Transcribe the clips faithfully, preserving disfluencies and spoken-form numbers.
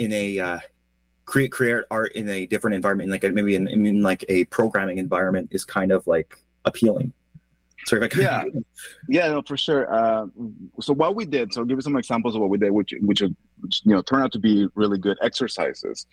in a uh, create create art in a different environment, like a, maybe in, in like a programming environment, is kind of like appealing. Sorry if I Yeah, yeah, no, for sure. Uh, so what we did, so I'll give you some examples of what we did, which which, which you know turned out to be really good exercises.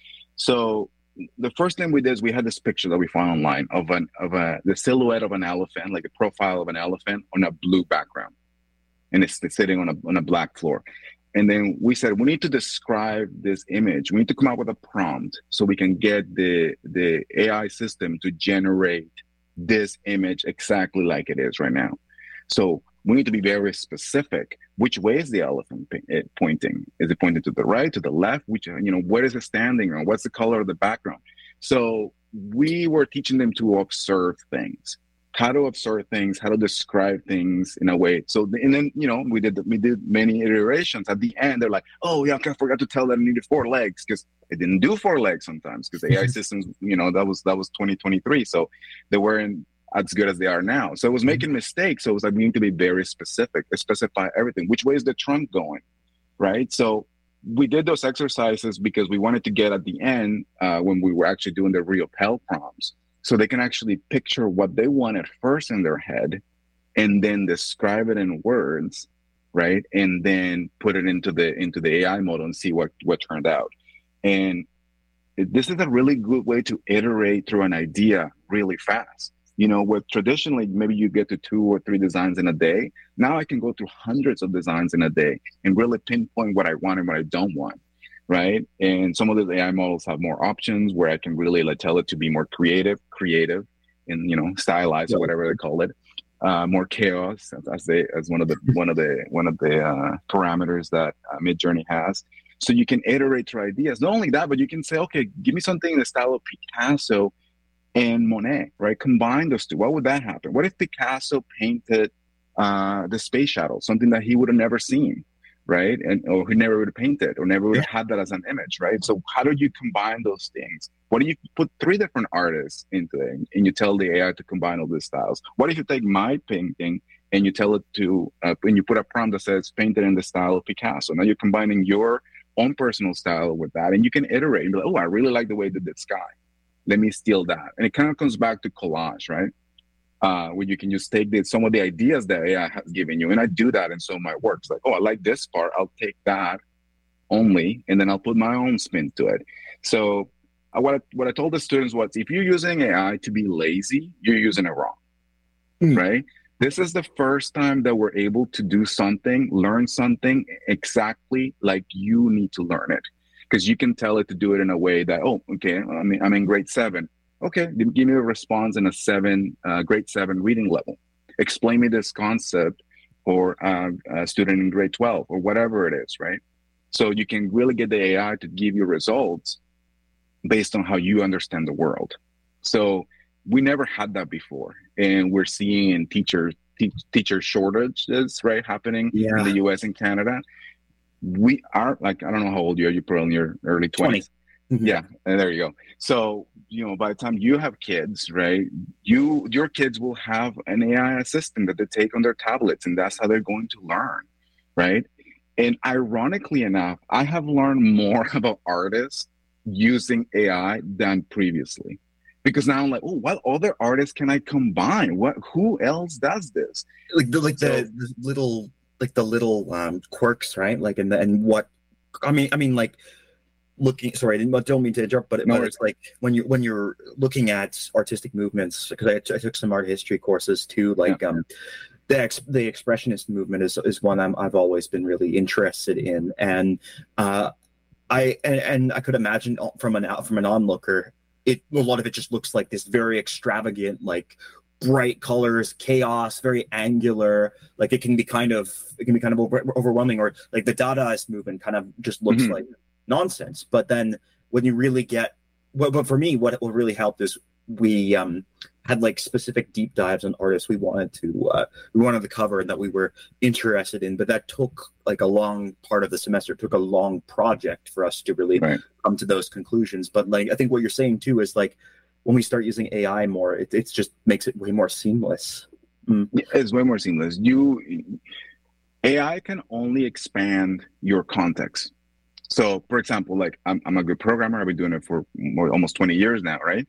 So the first thing we did is we had this picture that we found online of an of a the silhouette of an elephant, like a profile of an elephant on a blue background, and it's, it's sitting on a on a black floor. And then we said we need to describe this image. We need to come up with a prompt so we can get the the A I system to generate this image exactly like it is right now. So we need to be very specific. Which way is the elephant pointing? Is it pointing to the right, to the left? Which, you know, where is it standing on? What's the color of the background? So we were teaching them to observe things, how to observe things, how to describe things in a way. So, and then, you know, we did we did many iterations. At the end, they're like, oh, yeah, I forgot to tell that I needed four legs, because it didn't do four legs sometimes, because A I systems, you know, that was that was twenty twenty-three. So they weren't as good as they are now. So it was making mistakes. So it was like, we need to be very specific, specify everything. Which way is the trunk going, right? So we did those exercises because we wanted to get at the end, uh, when we were actually doing the real Pell prompts, so they can actually picture what they wanted first in their head and then describe it in words, right? And then put it into the into the A I model and see what, what turned out. And this is a really good way to iterate through an idea really fast. You know, with traditionally, maybe you get to two or three designs in a day. Now I can go through hundreds of designs in a day and really pinpoint what I want and what I don't want, right? And some of the A I models have more options where I can really like tell it to be more creative, creative, and, you know, stylized, or whatever they call it. Uh, more chaos, as, as they as one of the one of the one of the uh, parameters that uh, Midjourney has. So you can iterate your ideas. Not only that, but you can say, okay, give me something in the style of Picasso and Monet, right? Combine those two. What would that happen? What if Picasso painted uh, the space shuttle, something that he would have never seen, right? And or he never would have painted, or never would have yeah. had that as an image, right? So how do you combine those things? What do you put three different artists into it, and you tell the A I to combine all these styles? What if you take my painting and you tell it to, uh, and you put a prompt that says painted in the style of Picasso? Now you're combining your own personal style with that, and you can iterate and be like, oh, I really like the way that did sky. Let me steal that. And it kind of comes back to collage, right? Uh, where you can just take the, some of the ideas that A I has given you. And I do that in some of my works. Like, oh, I like this part. I'll take that only, and then I'll put my own spin to it. So uh, what, I, what I told the students was, if you're using A I to be lazy, you're using it wrong, mm. right? This is the first time that we're able to do something, learn something exactly like you need to learn it. Because you can tell it to do it in a way that, oh, okay, I mean, I'm in grade seven. Okay, give me a response in a seven, uh, grade seven reading level. Explain me this concept for uh, a student in grade twelve, or whatever it is, right? So you can really get the A I to give you results based on how you understand the world. So we never had that before. And we're seeing teacher, te- teacher shortages, right, happening yeah. in the U S and Canada. We are, like, I don't know how old you are. You're probably in your early twenties. Mm-hmm. Yeah, and there you go. So, you know, by the time you have kids, right, you your kids will have an A I assistant that they take on their tablets, and that's how they're going to learn, right? And ironically enough, I have learned more about artists using A I than previously. Because now I'm like, oh, what other artists can I combine? What? Who else does this? Like the, like so, the, the little... like the little um, quirks, right? Like, and and what, I mean, I mean, like looking, sorry, I didn't, don't mean to interrupt, but, no, but it's like when you, when you're looking at artistic movements, because I, I took some art history courses too, like yeah. um, the ex, the expressionist movement is, is one I'm, I've always been really interested in. And uh, I, and, and I could imagine from an, from an onlooker, it, a lot of it just looks like this very extravagant, like, bright colors, chaos, very angular. Like it can be kind of it can be kind of over, overwhelming, or like the Dadaist movement kind of just looks mm-hmm. like nonsense. But then when you really get, well, but for me, what what really helped is we um, had like specific deep dives on artists we wanted to uh, we wanted to cover and that we were interested in. But that took like a long part of the semester. It took a long project for us to really right. come to those conclusions. But like I think what you're saying too is like, when we start using A I more, it it's just makes it way more seamless. Mm. It's way more seamless. You A I can only expand your context. So, for example, like I'm, I'm a good programmer. I've been doing it for more, almost twenty years now, right?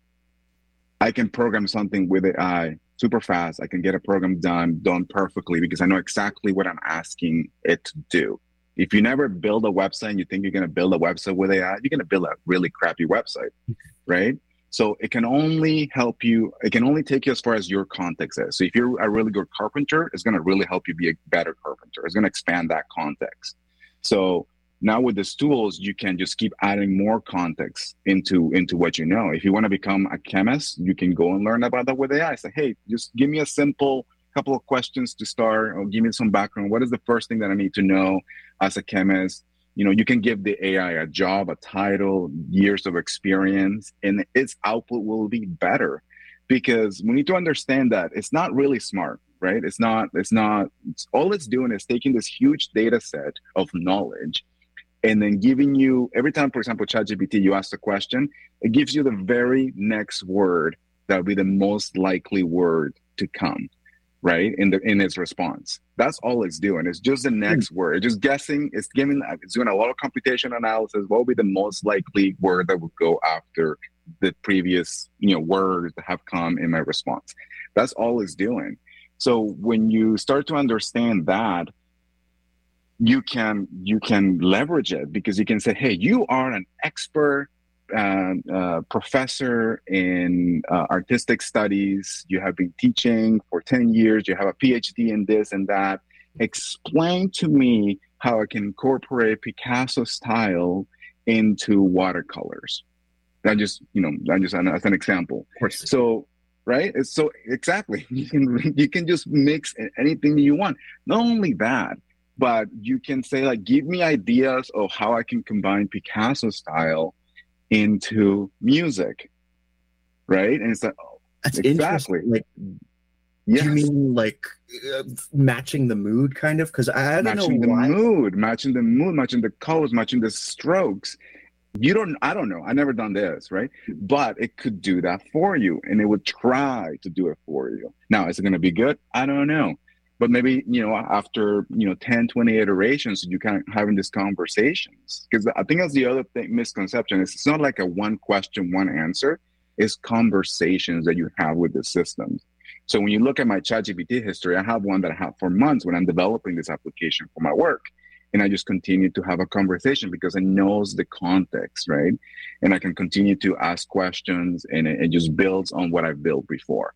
I can program something with A I super fast. I can get a program done, done perfectly because I know exactly what I'm asking it to do. If you never build a website and you think you're going to build a website with A I, you're going to build a really crappy website, right? So it can only help you, it can only take you as far as your context is. So if you're a really good carpenter, it's going to really help you be a better carpenter. It's going to expand that context. So now with these tools, you can just keep adding more context into, into what you know. If you want to become a chemist, you can go and learn about that with A I. Say, hey, just give me a simple couple of questions to start, or give me some background. What is the first thing that I need to know as a chemist? You know, you can give the A I a job, a title, years of experience, and its output will be better, because we need to understand that it's not really smart, right? It's not, it's not, it's, all it's doing is taking this huge data set of knowledge and then giving you, every time, for example, ChatGPT, you ask a question, it gives you the very next word that will be the most likely word to come, right? In the in its response. That's all it's doing. It's just the next word. It's just guessing. It's giving. It's doing a lot of computation analysis. What will be the most likely word that would go after the previous, you know, words that have come in my response? That's all it's doing. So when you start to understand that, you can you can leverage it, because you can say, hey, you are an expert Uh, uh, professor in uh, artistic studies. You have been teaching for ten years. You have a P H D in this and that. Explain to me how I can incorporate Picasso style into watercolors. I just, you know, I just as an example. Of course. So, right? It's so exactly. You can you can just mix anything you want. Not only that, but you can say, like, give me ideas of how I can combine Picasso style into music, right? And it's like, oh, that's exactly. Like, yes. Do you mean like uh, matching the mood, kind of? Because I, I don't matching know the why. mood, matching the mood, matching the colors, matching the strokes. You don't. I don't know. I never done this, right? But it could do that for you, and it would try to do it for you. Now, is it going to be good? I don't know. But maybe, you know, after, you know, ten, twenty iterations, you kind of having these conversations. Because I think that's the other thing, misconception is it's not like a one question, one answer. It's conversations that you have with the systems. So when you look at my ChatGPT history, I have one that I have for months when I'm developing this application for my work. And I just continue to have a conversation because it knows the context, right? And I can continue to ask questions, and it, it just builds on what I've built before.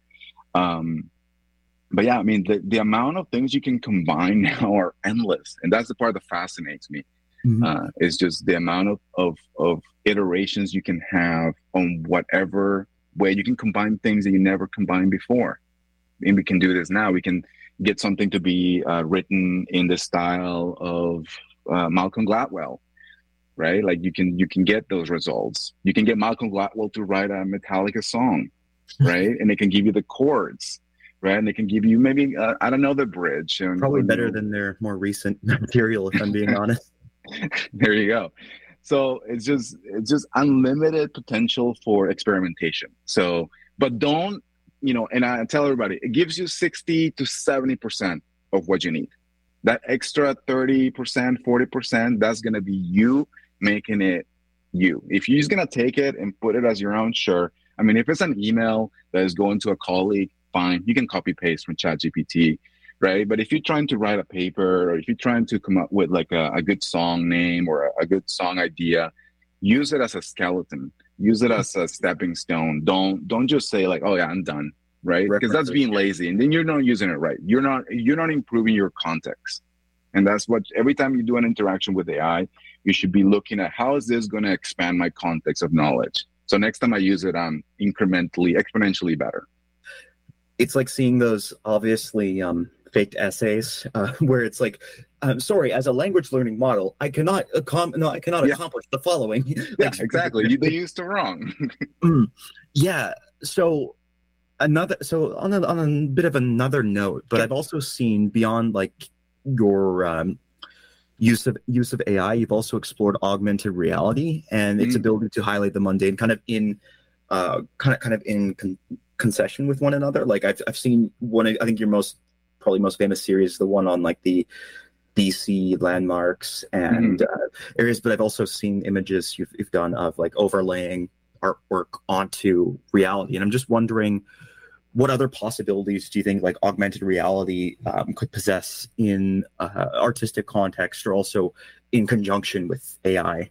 Um, But yeah, I mean, the, the amount of things you can combine now are endless. And that's the part that fascinates me. Mm-hmm. Uh, it's just the amount of, of, of iterations you can have on whatever way you can combine things that you never combined before. And we can do this now. We can get something to be uh, written in the style of uh, Malcolm Gladwell, right? Like you can, you can get those results. You can get Malcolm Gladwell to write a Metallica song, right? And it can give you the chords. Right, and they can give you maybe uh, I don't know the bridge. And, Probably or, better you know, than their more recent material, if I'm being honest. There you go. So it's just it's just unlimited potential for experimentation. So, but don't, you know, and I tell everybody, it gives you sixty to seventy percent of what you need. That extra thirty percent, forty percent, that's gonna be you making it you. If you're just gonna take it and put it as your own, sure. I mean, if it's an email that is going to a colleague, fine, you can copy paste from ChatGPT, right? But if you're trying to write a paper, or if you're trying to come up with like a, a good song name or a, a good song idea, use it as a skeleton, use it as a stepping stone. Don't don't just say like, oh yeah, I'm done, right? Because that's being lazy, and then you're not using it right. You're not you're not improving your context, and that's what every time you do an interaction with A I, you should be looking at how is this going to expand my context of knowledge. So next time I use it, I'm incrementally, exponentially better. It's like seeing those obviously um, faked essays uh, where it's like, I'm sorry, as a language learning model, I cannot accom- no, I cannot yeah. accomplish the following. Yeah, like, exactly. You, they used it wrong. mm, yeah. So another, so on a, on a bit of another note, but I've also seen beyond like your um, use of use of A I, you've also explored augmented reality and its mm. ability to highlight the mundane, kind of in, uh, kind of kind of in. Con- concession with one another. Like I've I've seen one. I think your most probably most famous series, the one on like the B C landmarks and Mm-hmm. uh, areas, but I've also seen images you've, you've done of like overlaying artwork onto reality. And I'm just wondering, what other possibilities do you think like augmented reality um, could possess in uh, artistic context, or also in conjunction with A I?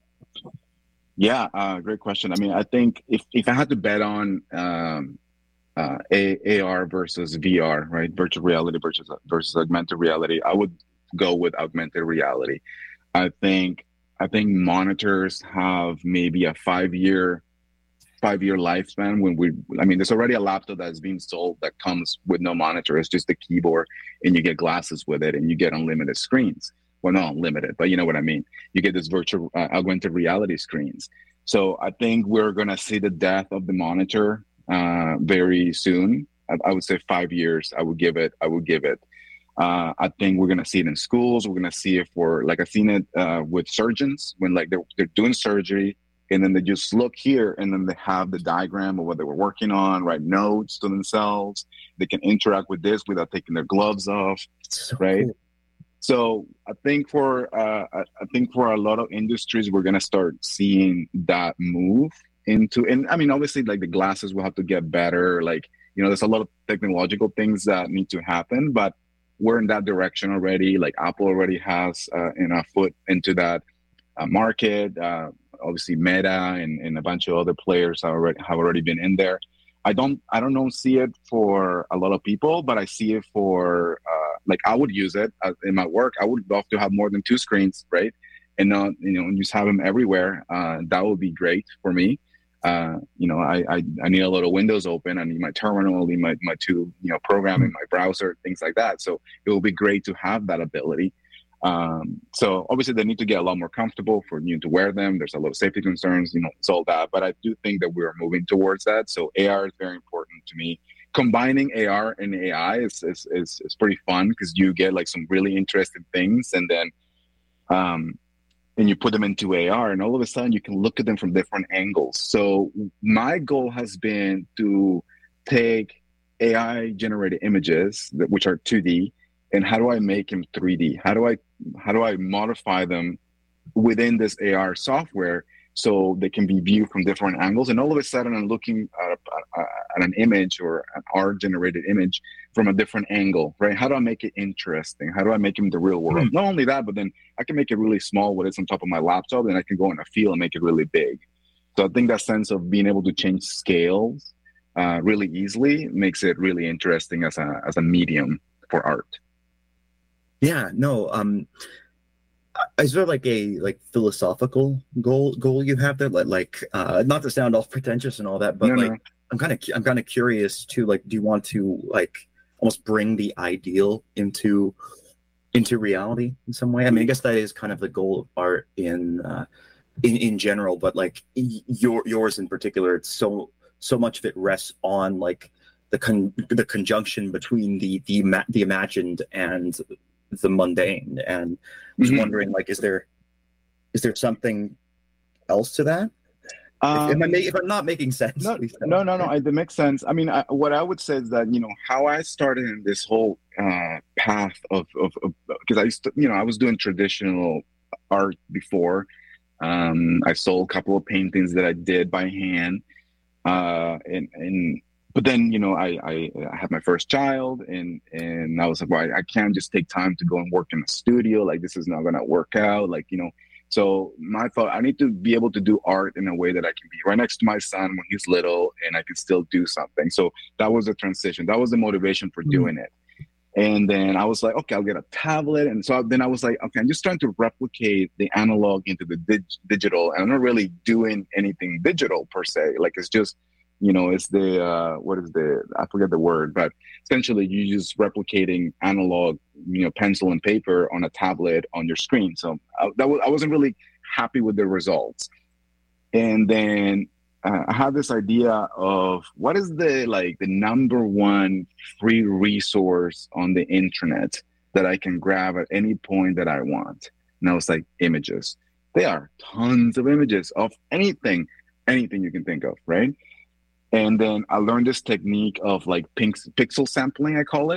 Yeah, uh, great question. I mean, I think if, if I had to bet on um, uh, A- AR versus V R, right, virtual reality versus versus augmented reality, I would go with augmented reality. I think I think monitors have maybe a five year five year lifespan. When we, I mean, there's already a laptop that's being sold that comes with no monitor. It's just the keyboard, and you get glasses with it, and you get unlimited screens. Well, not unlimited, but you know what I mean. You get this virtual uh, augmented reality screens. So I think we're gonna see the death of the monitor uh, very soon. I, I would say five years. I would give it. I would give it. Uh, I think we're gonna see it in schools. We're gonna see it for, like, I've seen it uh, with surgeons when like they're they're doing surgery, and then they just look here, and then they have the diagram of what they were working on, write notes to themselves. They can interact with this without taking their gloves off, So right? cool. So I think for uh, I I think for a lot of industries, we're gonna start seeing that move into, and I mean, obviously, like the glasses will have to get better. Like, you know, there's a lot of technological things that need to happen, but we're in that direction already. Like Apple already has uh, in a foot into that uh, market. Uh, obviously, Meta and, and a bunch of other players have already have already been in there. I don't I don't know see it for a lot of people, but I see it for uh, like I would use it uh, in my work. I would love to have more than two screens, right? And not, you know, just have them everywhere. Uh, that would be great for me. Uh, you know, I, I I need a lot of windows open. I need my terminal, I need my my two, you know, programming, my browser, things like that. So it will be great to have that ability. Um, so obviously they need to get a lot more comfortable for you to wear them. There's a lot of safety concerns, you know, it's all that. But I do think that we're moving towards that. So A R is very important to me. Combining A R and A I is is is, is pretty fun because you get like some really interesting things, and then um, and you put them into A R, and all of a sudden you can look at them from different angles. So my goal has been to take A I generated images that, which are two D, and how do I make them three D? How do I how do I modify them within this A R software so they can be viewed from different angles? And all of a sudden I'm looking at, at, at an image or an art generated image from a different angle, right? How do I make it interesting? How do I make it in the real world? Mm. Not only that, but then I can make it really small when it's on top of my laptop, and I can go in a field and make it really big. So I think that sense of being able to change scales uh, really easily makes it really interesting as a as a medium for art. Yeah, no. Um, is there like a like philosophical goal goal you have there? Like, like uh, not to sound all pretentious and all that, but no, like no. I'm kind of I'm kind of curious too. Like, do you want to like almost bring the ideal into into reality in some way? I mean, I guess that is kind of the goal of art in uh, in in general, but like your yours in particular, it's so so much of it rests on like the con- the conjunction between the the ma- the imagined and the mundane. And I was mm-hmm. wondering, like, is there is there something else to that? Um, if, if, I if I'm not making sense, no, no, no, no, it makes sense. I mean, I, what I would say is that, you know, how I started in this whole uh, path of of because I used to, you know, I was doing traditional art before. Um, I sold a couple of paintings that I did by hand, uh, and and. But then, you know, I, I, I had my first child, and, and I was like, well, I, I can't just take time to go and work in a studio. Like, this is not going to work out. Like, you know, so my thought, I need to be able to do art in a way that I can be right next to my son when he's little, and I can still do something. So that was the transition. That was the motivation for doing it. And then I was like, okay, I'll get a tablet. And so then I was like, okay, I'm just trying to replicate the analog into the dig- digital. And I'm not really doing anything digital per se. Like, it's just, you know, it's the, uh, what is the, I forget the word, but essentially you just replicating analog, you know, pencil and paper on a tablet on your screen. So I, that was, I wasn't really happy with the results. And then uh, I had this idea of what is the, like the number one free resource on the internet that I can grab at any point that I want. And I was like, images. There are tons of images of anything, anything you can think of, right? And then I learned this technique of like pink, pixel sampling, I call it,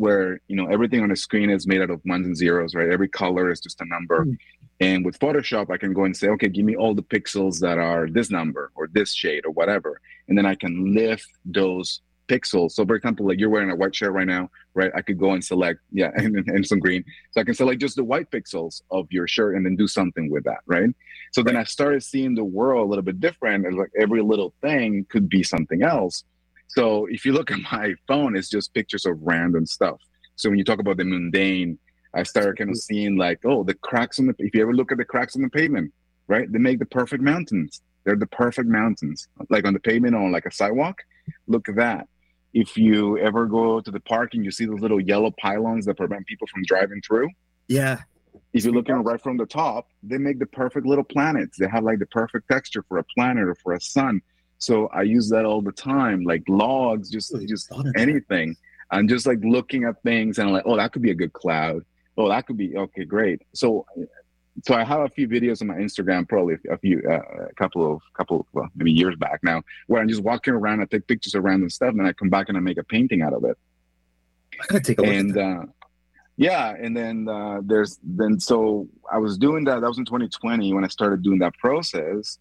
where, you know, everything on the screen is made out of ones and zeros, right? Every color is just a number. Mm. And with Photoshop, I can go and say, okay, give me all the pixels that are this number or this shade or whatever. And then I can lift those pixels. So for example, like you're wearing a white shirt right now, right? I could go and select, yeah, and, and some green. So I can select just the white pixels of your shirt and then do something with that, right? So then I started seeing the world a little bit different. And like every little thing could be something else. So if you look at my phone, it's just pictures of random stuff. So when you talk about the mundane, I started kind of seeing like, oh, the cracks on the, if you ever look at the cracks on the pavement, right? They make the perfect mountains. They're the perfect mountains. Like on the pavement on like a sidewalk, look at that. If you ever go to the park and you see those little yellow pylons that prevent people from driving through. Yeah. If you're looking right from the top, they make the perfect little planets. They have like the perfect texture for a planet or for a sun. So I use that all the time, like logs, just, just anything. I'm just like looking at things and I'm like, oh, that could be a good cloud. Oh, that could be, okay, great. So, so I have a few videos on my Instagram, probably a few, uh, a couple of, couple, well, maybe years back now, where I'm just walking around, I take pictures of random stuff, and then I come back and I make a painting out of it. I gotta take a look and, at that. Uh, yeah, and then uh, there's, then, so I was doing that, that was in twenty twenty when I started doing that process.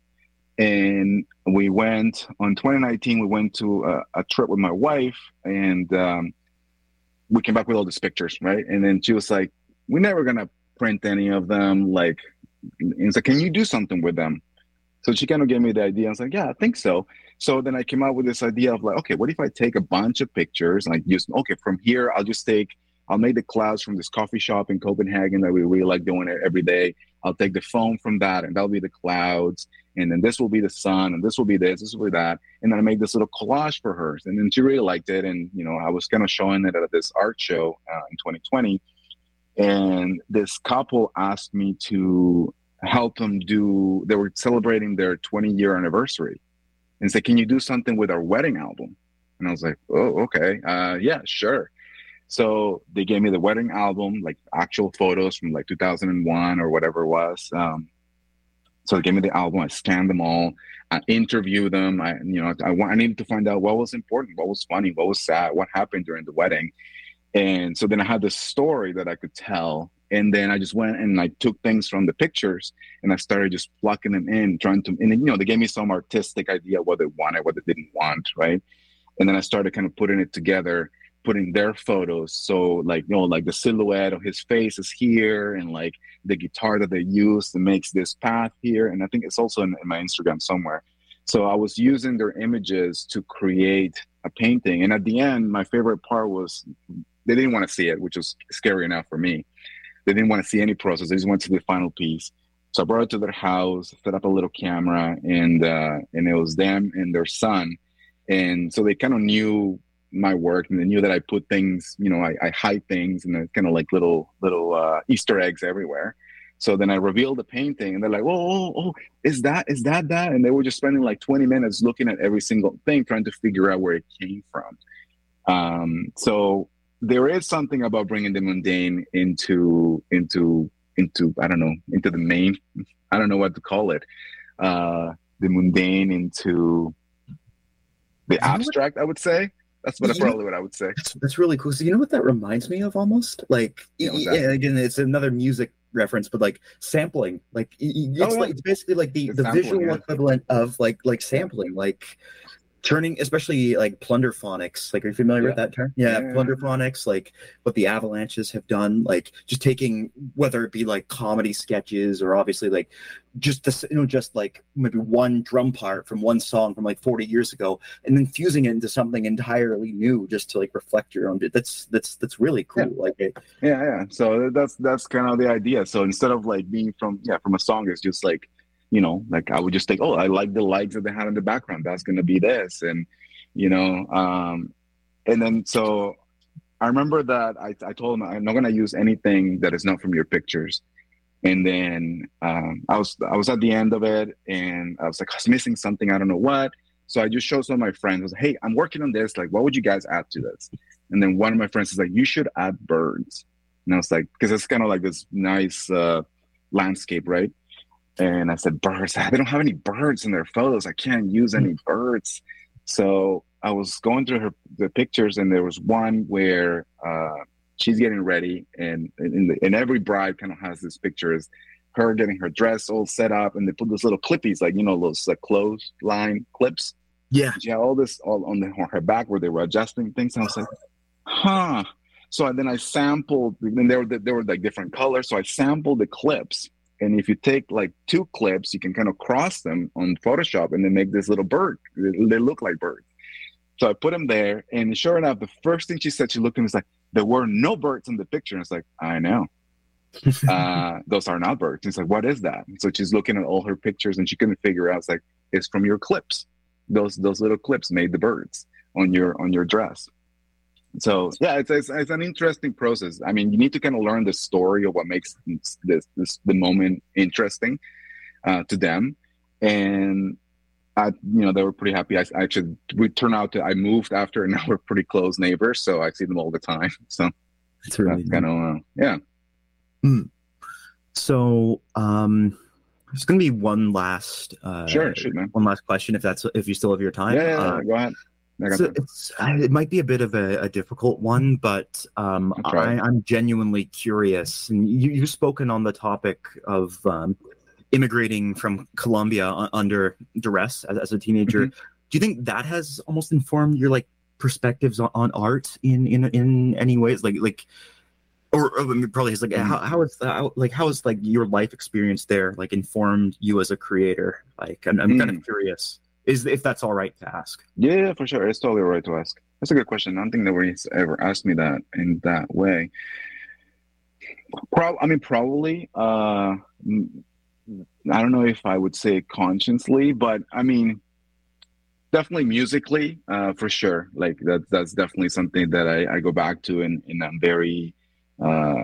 And we went, on twenty nineteen, we went to a, a trip with my wife, and um, we came back with all these pictures, right? And then she was like, we're never going to print any of them. Like, and it's like, can you do something with them? So she kind of gave me the idea. I was like, yeah, I think so. So then I came out with this idea of like, okay, what if I take a bunch of pictures and I use, okay, from here, I'll just take, I'll make the clouds from this coffee shop in Copenhagen that we really like doing it every day. I'll take the foam from that, and that'll be the clouds. And then this will be the sun, and this will be this, this will be that. And then I made this little collage for her. And then she really liked it. And, you know, I was kind of showing it at this art show uh, in twenty twenty. And this couple asked me to help them do, they were celebrating their twenty year anniversary, and said, can you do something with our wedding album? And I was like, oh, okay. Uh, yeah, sure. So they gave me the wedding album, like actual photos from like two thousand one or whatever it was. Um, so they gave me the album. I scanned them all. I interviewed them. I, you know, I, I needed to find out what was important, what was funny, what was sad, what happened during the wedding. And so then I had this story that I could tell. And then I just went and I took things from the pictures and I started just plucking them in, trying to, and then, you know, they gave me some artistic idea what they wanted, what they didn't want, right? And then I started kind of putting it together, putting their photos. So like, you know, like the silhouette of his face is here, and like the guitar that they use that makes this path here. And I think it's also in, in my Instagram somewhere. So I was using their images to create a painting. And at the end, my favorite part was they didn't want to see it, which was scary enough for me. They didn't want to see any process. They just went to the final piece. So I brought it to their house, set up a little camera, and uh, and it was them and their son. And so they kind of knew my work, and they knew that I put things, you know, I, I hide things, and kind of like little little uh, Easter eggs everywhere. So then I revealed the painting, and they're like, oh, oh, oh, is that, is that that? And they were just spending like twenty minutes looking at every single thing, trying to figure out where it came from. Um, so there is something about bringing the mundane into, into, into, I don't know, into the main, I don't know what to call it, uh, the mundane into the abstract, I would say. That's what you probably know, what I would say. That's, that's really cool. So you know what that reminds me of almost? Like, yeah, yeah, again, it's another music reference, but like sampling. Like it's oh, yeah. like it's basically like the, the, the sampling, visual yeah. equivalent of like like sampling, like turning, especially like plunderphonics. Like, are you familiar yeah. with that term? Yeah, yeah, plunderphonics, like what the Avalanches have done, like just taking, whether it be like comedy sketches or obviously like just this, you know, just like maybe one drum part from one song from like forty years ago, and then fusing it into something entirely new, just to like reflect your own. That's that's that's really cool. Yeah. Like, it, yeah, yeah. So that's that's kind of the idea. So instead of like being from yeah from a song, it's just like, you know, like I would just think, oh, I like the lights that they had in the background. That's going to be this. And, you know, um, and then so I remember that I, I told him I'm not going to use anything that is not from your pictures. And then um, I was I was at the end of it, and I was like, I was missing something. I don't know what. So I just showed some of my friends. I was like, hey, I'm working on this. Like, what would you guys add to this? And then one of my friends is like, you should add birds. And I was like, because it's kind of like this nice uh, landscape, right? And I said, birds, they don't have any birds in their photos. I can't use any birds. So I was going through her, the pictures, and there was one where uh, she's getting ready, and and, the, and every bride kind of has this picture is her getting her dress all set up, and they put those little clippies, like, you know, those like clothesline clips. Yeah. She had all this all on, the, on her back where they were adjusting things. And I was like, huh. So then I sampled, and there were, there were like different colors. So I sampled the clips. And if you take like two clips, you can kind of cross them on Photoshop and then make this little bird. They look like birds. So I put them there. And sure enough, the first thing she said, she looked at me and was like, there were no birds in the picture. And it's like, I know. uh, those are not birds. And it's like, what is that? And so she's looking at all her pictures and she couldn't figure out. It's like, it's from your clips. Those those little clips made the birds on your on your dress. So yeah, it's, it's it's an interesting process. I mean, you need to kind of learn the story of what makes this this the moment interesting uh, to them, and I you know they were pretty happy. I, I actually we turned out to I moved after, and now we're pretty close neighbors, so I see them all the time. So it's really kind of uh, yeah. Mm. So um. There's going to be one last, uh, sure, shoot, man. one last question, if that's if you still have your time. Yeah, yeah, yeah. Uh, Go ahead. So it's, it might be a bit of a, a difficult one, but um, I, I'm genuinely curious. And you, you've spoken on the topic of um, immigrating from Colombia under duress as, as a teenager. Mm-hmm. Do you think that has almost informed your like perspectives on, on art in, in in any ways? Like like. Or, or probably is like how how is how, like how is like your life experience there like informed you as a creator? Like I'm, I'm mm. kind of curious, is if that's all right to ask. Yeah, yeah, for sure, it's totally all right to ask. That's a good question. I don't think nobody's ever asked me that in that way. Pro- I mean, probably. Uh, I don't know if I would say consciously, but I mean, definitely musically, uh, for sure. Like that that's definitely something that I, I go back to, and, and I'm very. Uh,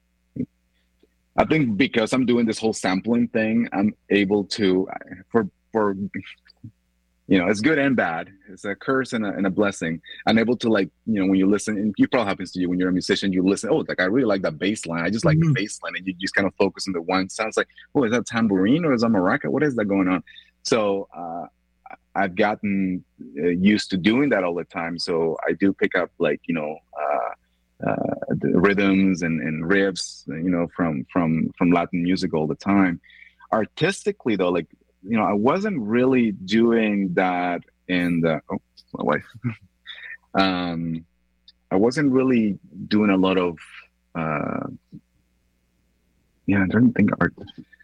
I think because I'm doing this whole sampling thing, I'm able to, for for you know, it's good and bad. It's a curse and a, and a blessing. I'm able to, like, you know, when you listen, and it probably happens to you when you're a musician, you listen, oh, like I really like that bass line. I just like mm-hmm. the bass line, and you just kind of focus on the one. Sounds like, oh, is that tambourine or is that maraca? What is that going on? So uh, I've gotten uh, used to doing that all the time. So I do pick up, like, you know. Uh, Uh, the rhythms and, and riffs, you know, from from from Latin music all the time. Artistically, though, like, you know, I wasn't really doing that in the. Oh, my wife. um, I wasn't really doing a lot of. Uh, yeah, I don't think art.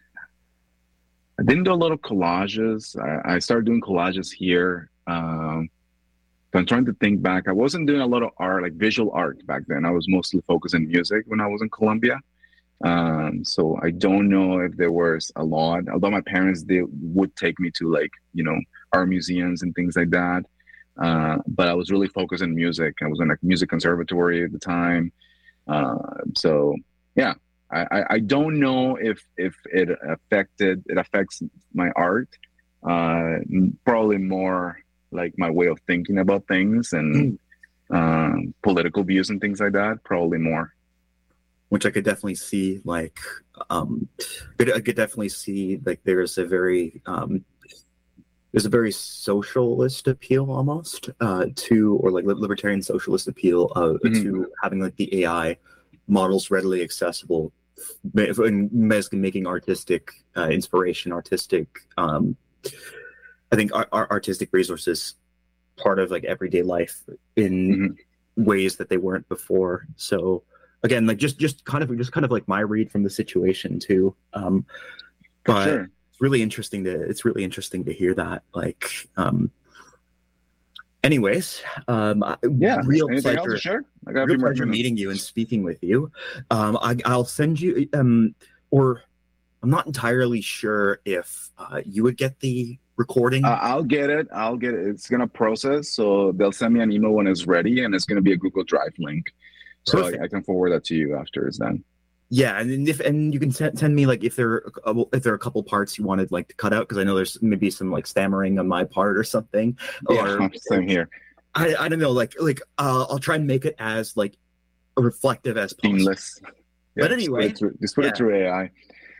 I didn't do a lot of collages. I, I started doing collages here. Um, So I'm trying to think back. I wasn't doing a lot of art, like visual art back then. I was mostly focused on music when I was in Colombia. Um, so I don't know if there was a lot, although my parents, they would take me to, like, you know, art museums and things like that. Uh, but I was really focused on music. I was in a music conservatory at the time. Uh, so yeah, I, I, I don't know if, if it affected, it affects my art. Uh, probably more like my way of thinking about things and mm. um, political views and things like that, probably more. Which I could definitely see, like, um, I could definitely see, like, there's a very, um, there's a very socialist appeal almost uh, to, or like libertarian socialist appeal uh, mm-hmm. to having like the A I models readily accessible and making artistic uh, inspiration, artistic, um, I think our, our artistic resources part of like everyday life in mm-hmm. ways that they weren't before. So again, like just just kind of just kind of like my read from the situation too. Um, but sure. it's really interesting to it's really interesting to hear that. Like, um, anyways, um, yeah, real Anything pleasure. Else? Sure, I real pleasure meeting you and speaking with you. Um, I, I'll send you, um, or I'm not entirely sure if uh, you would get the recording. Uh, I'll get it. I'll get it. It's gonna process, so they'll send me an email when it's ready, and it's gonna be a Google Drive link. So I, I can forward that to you after it's done. Yeah, and if and you can send, send me like if there if there are a couple parts you wanted like to cut out, because I know there's maybe some like stammering on my part or something. Yeah, or same here. I I don't know. Like like uh, I'll try and make it as like reflective as possible. Seamless. Yeah, but anyway, just put it through, just put yeah. it through A I.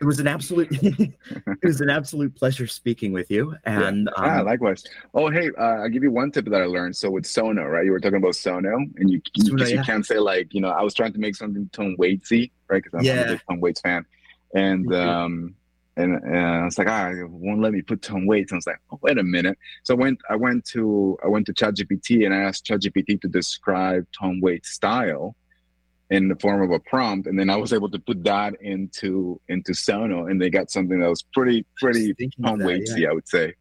it was an absolute it was an absolute pleasure speaking with you. And yeah, ah, um, likewise. Oh, hey, uh, I'll give you one tip that I learned. So with Sono, right? You were talking about Sono, and you you, Sono, you yeah. can't say like, you know, I was trying to make something Tom Waitsy, right? Because I'm, Yeah. I'm a big Tom Waits fan, and um, and uh, I was like, ah, it won't let me put Tom Waits. And I was like, oh, wait a minute. So I went, I went to, I went to ChatGPT and I asked ChatGPT to describe Tom Waits' style in the form of a prompt, and then I was able to put that into into Sono, and they got something that was pretty pretty Tom Waitsy, yeah. I would say.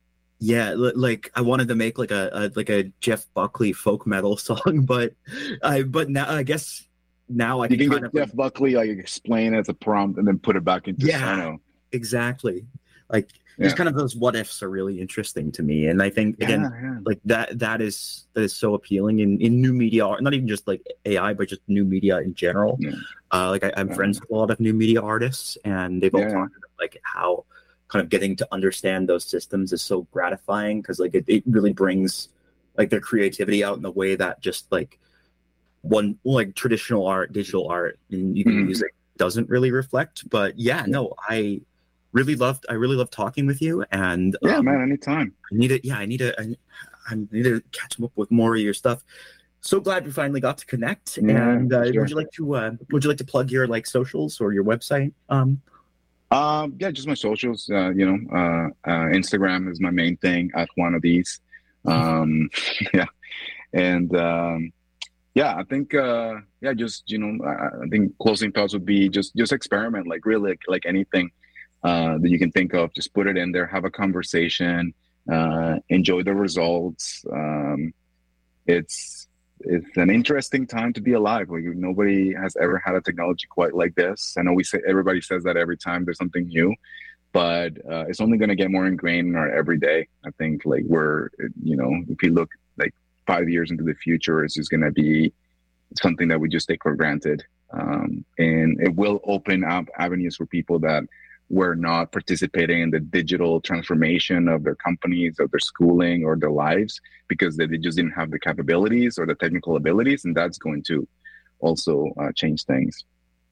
Yeah, like I wanted to make like a, a like a Jeff Buckley folk metal song, but I but now I guess now I you can, can kind get of Jeff Buckley like explain as a prompt and then put it back into yeah, Sono. Exactly. Like yeah. just kind of those what ifs are really interesting to me, and I think again yeah, yeah. like that that is that is so appealing in, in new media art, not even just like A I, but just new media in general. Yeah. Uh, like I, I'm yeah. friends with a lot of new media artists, and they've all yeah. talked about like how kind of getting to understand those systems is so gratifying, because like it, it really brings like their creativity out in a way that just like one like traditional art, digital art, and even mm-hmm. music doesn't really reflect. But yeah, no, I really loved I really loved talking with you, and yeah, um, man, anytime. I need to yeah, I need to I, I need to catch up with more of your stuff. So glad we finally got to connect. Yeah, and uh, sure. would you like to uh, would you like to plug your like socials or your website? Um, um yeah, just my socials. Uh, you know, uh, uh, Instagram is my main thing at one of these. Um, yeah, and um, yeah, I think uh, yeah, just you know, I, I think closing thoughts would be just just experiment, like really like, like anything uh, that you can think of. Just put it in there, have a conversation, uh, enjoy the results. Um, it's it's an interesting time to be alive. Like nobody has ever had a technology quite like this. I know we say everybody says that every time there's something new, but uh, it's only going to get more ingrained in our everyday. I think like we're you know, if you look like five years into the future, it's just going to be something that we just take for granted, um, and it will open up avenues for people that were not participating in the digital transformation of their companies, of their schooling, or their lives, because they, they just didn't have the capabilities or the technical abilities, and that's going to also uh, change things.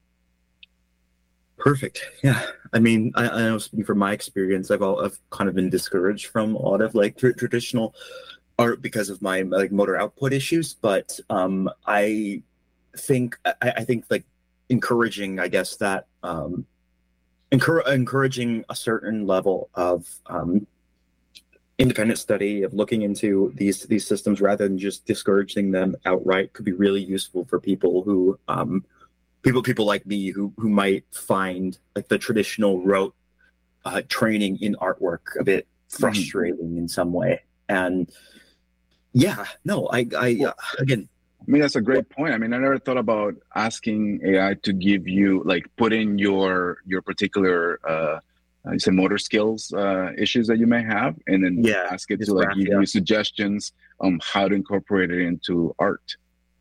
Perfect. Yeah, I mean, I, I know speaking from my experience, I've all, I've kind of been discouraged from a lot of like tr- traditional art because of my like motor output issues, but um, I think I, I think like encouraging, I guess that. Um, Encour- encouraging a certain level of um, independent study, of looking into these these systems rather than just discouraging them outright, could be really useful for people who um, people people like me who who might find like the traditional rote uh, training in artwork a bit frustrating mm-hmm. in some way. And yeah, no, I I well, uh, again. I mean, that's a great point. I mean, I never thought about asking A I to give you, like, put in your your particular, uh, you say motor skills uh, issues that you may have, and then yeah, ask it to like give yeah. you suggestions on how to incorporate it into art.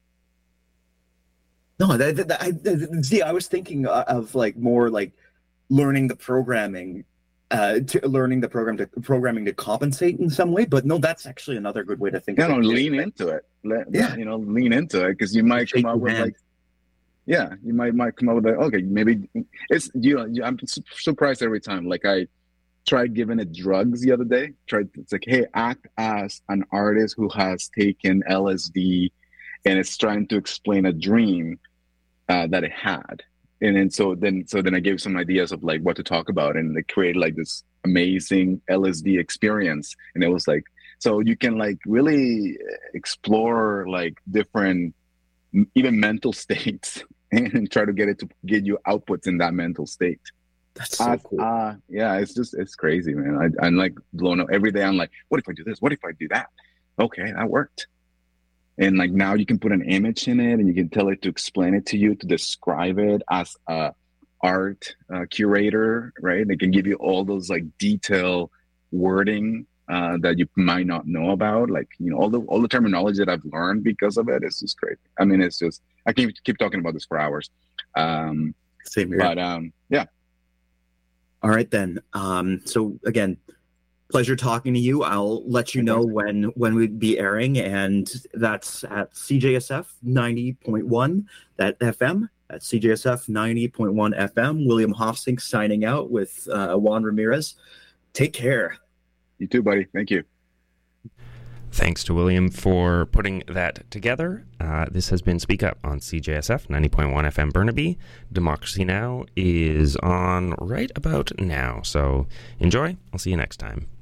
No, that, that, that, I, see, I was thinking of like more like learning the programming. Uh, to learning the program to programming to compensate in some way, but no, that's actually another good way to think. Yeah, of no, it. lean into it. Let, yeah, you know, lean into it, because you might come up with hand. like, yeah, you might might come up with like, okay, maybe it's you know, I'm surprised every time. Like I tried giving it drugs the other day. Tried it's like, hey, act as an artist who has taken L S D, and it's trying to explain a dream uh, that it had. And then so then so then I gave some ideas of like what to talk about, and they created like this amazing L S D experience. And it was like, so you can like really explore like different even mental states and try to get it to get you outputs in that mental state. That's so uh, cool. Uh, yeah, it's just it's crazy, man. I, I'm like blown up every day. I'm like, what if I do this? What if I do that? Okay, that worked. And like now you can put an image in it, and you can tell it to explain it to you, to describe it as a art uh, curator, right? They can give you all those like detail wording uh, that you might not know about, like you know all the all the terminology that I've learned because of it. It's just crazy. I mean, it's just I can keep talking about this for hours. Um, Same here. But um, yeah. All right then. Um, so again, pleasure talking to you. I'll let you know when when we'd be airing, and that's at C J S F ninety point one, that F M, at C J S F ninety point one F M. William Hofsink signing out with uh, Juan Ramirez. Take care. You too, buddy. Thank you. Thanks to William for putting that together. Uh, this has been Speak Up on C J S F ninety point one F M Burnaby. Democracy Now! Is on right about now. So enjoy. I'll see you next time.